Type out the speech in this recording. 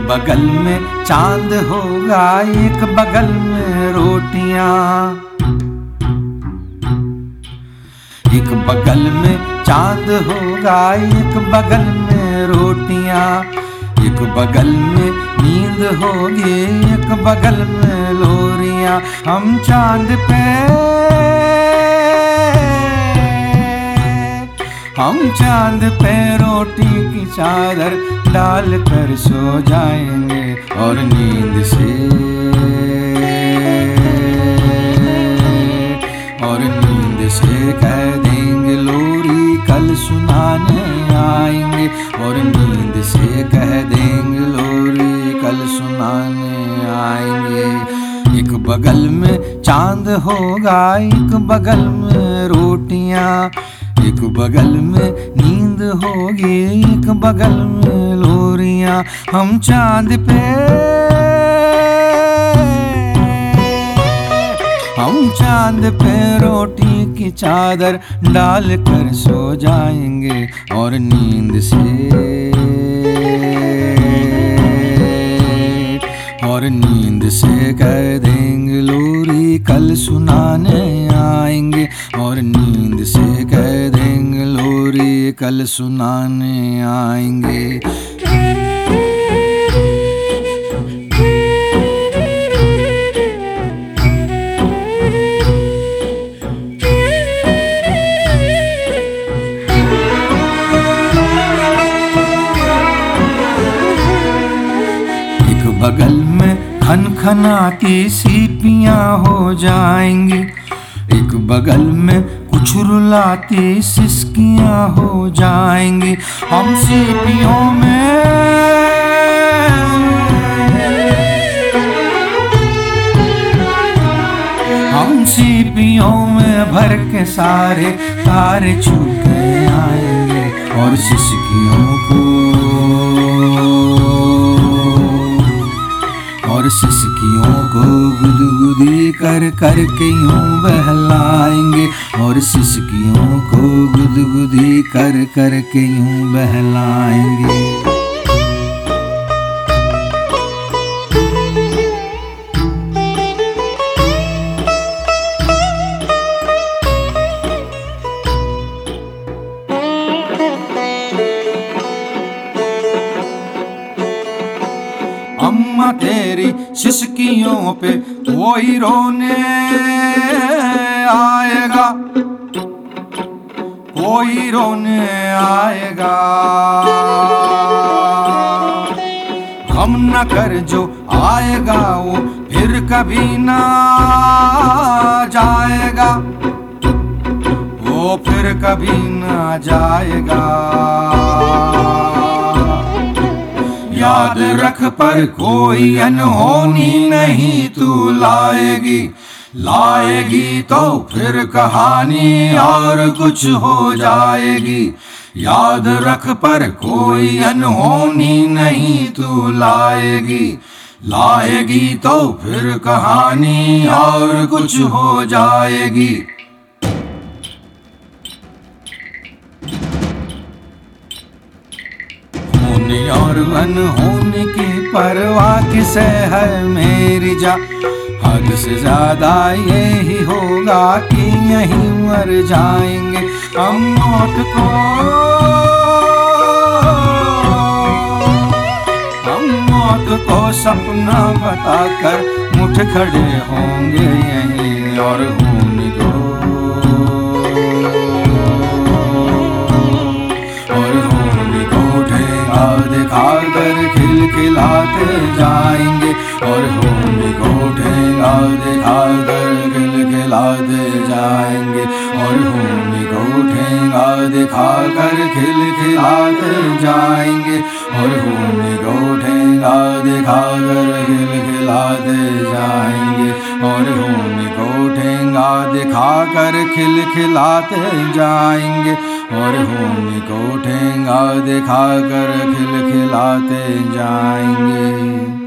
बगल में चांद होगा, एक बगल में रोटियां। एक बगल में चांद होगा, एक बगल में रोटियां। एक बगल में नींद होगी, एक बगल में लोरियां। हम चांद पे रोटी की चादर डाल कर सो जाएंगे और नींद से कह देंगे लोरी कल सुनाने आएंगे। और नींद से कह देंगे लोरी कल सुनाने आएंगे। एक बगल में चांद होगा, एक बगल में रोटियां। एक बगल में नींद होगी, एक बगल में लोरियां। हम चांद पे रोटी की चादर डाल कर सो जाएंगे और नींद से कह देंगे लोरी कल सुनाने आएंगे। और नींद से कह देंगे लोरी कल सुनाने आएंगे। बगल में खनखनाती सीपियां हो जाएंगी। एक बगल में कुछ रुलाती सिसकियां हो जाएंगी। हम सीपियों में भर के सारे तारे छूटे आएंगे। और सिसकियों को गुदगुदी कर कर के यूं बहलाएंगे। और सिसकियों को गुदगुदी कर कर के यूं बहलाएंगे। अम्मा तेरी सिसकियों पे कोई रोने आएगा, कोई रोने आएगा। हम न कर जो आएगा वो फिर कभी ना जाएगा, वो फिर कभी ना जाएगा। याद रख पर कोई अनहोनी नहीं तू लाएगी, लाएगी तो फिर कहानी और कुछ हो जाएगी। याद रख पर कोई अनहोनी नहीं तू लाएगी, लाएगी तो फिर कहानी और कुछ हो जाएगी। और अनहोनी की परवाह किसे है मेरी जा। हद से ज्यादा यही होगा कि यहीं मर जाएंगे। हम मौत को सपना बताकर मुठ खड़े होंगे यहीं। और होने को दिखाकर खिलखिलाते जाएंगे। और होली को ठेंगा दिखाकर खिलखिलाते जाएंगे। और होली को ठेंगा दिखाकर खिलखिलाते जाएंगे। और होली को ठेंगा दिखाकर खिलखिलाते जाएंगे। और होली को ठेंगा दिखाकर खिलखिलाते जाएंगे। और होली को ठेंगा दिखाकर खिलखिलाते जाएंगे।